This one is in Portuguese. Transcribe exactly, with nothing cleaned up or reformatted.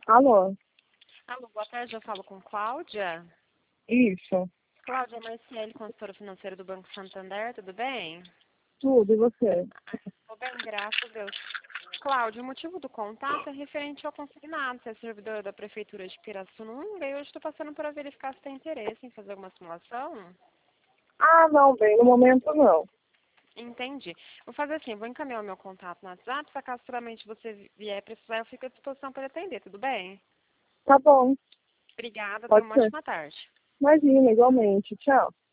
Alô? Alô, boa tarde, eu falo com Cláudia. Isso. Cláudia Marciele, consultora financeira do Banco Santander, tudo bem? Tudo, e você? Tudo bem, graças a Deus. Cláudia, o motivo do contato é referente ao consignado. Você é servidora da Prefeitura de Pirassununga e hoje estou passando para verificar se tem interesse em fazer alguma simulação. Ah, não, bem, no momento não. Entendi. Vou fazer assim, vou encaminhar o meu contato no WhatsApp, se acaso futuramente você vier precisar, eu fico à disposição para atender, tudo bem? Tá bom, Obrigada, tenha pode uma ser. ótima tarde. Imagina, igualmente. Tchau.